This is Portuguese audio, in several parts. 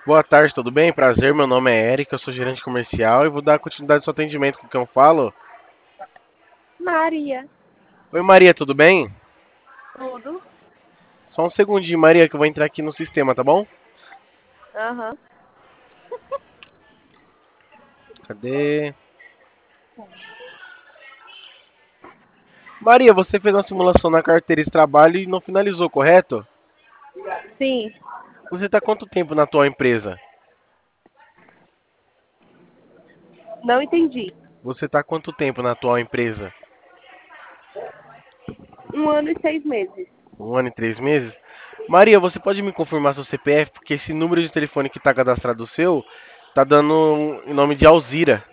Boa tarde, tudo bem? Prazer, meu nome é Eric, eu sou gerente comercial e vou dar continuidade ao seu atendimento com quem eu falo. Maria, Oi, Maria, tudo bem? tudo? Só um segundinho, Maria, que eu vou entrar aqui no sistema, tá bom? Aham. Cadê? Maria, você fez uma simulação na carteira de trabalho e não finalizou, correto? Sim, Você está há quanto tempo na tua empresa? não entendi. Você está há quanto tempo na tua empresa? 1 ano e 6 meses. 1 ano e 3 meses? Maria, você pode me confirmar seu CPF? Porque esse número de telefone que está cadastrado seu tá dando em nome de Alzira.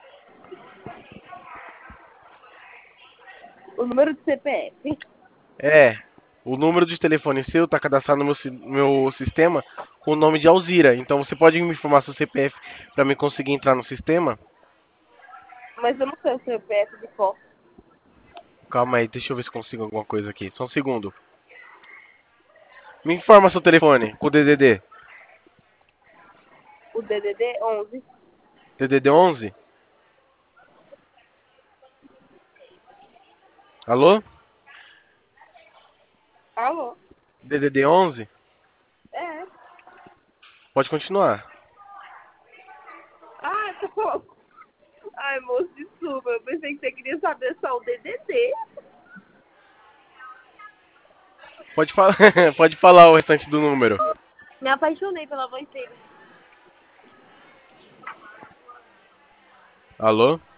O número do CPF. É, o número de telefone seu está cadastrado no meu sistema com o nome de Alzira. Então você pode me informar seu CPF para me conseguir entrar no sistema? Mas eu não sei o CPF de qual. Calma aí, deixa eu ver se consigo alguma coisa aqui. Só um segundo. Me informa seu telefone com o DDD. O DDD 11. DDD 11? Alô? Alô? DDD 11? É. Pode continuar. Ah, tá bom. Ai, moço, desculpa. Eu pensei que você queria saber só o DDD. Pode falar, pode falar o restante do número. Me apaixonei pela voz dele. Alô?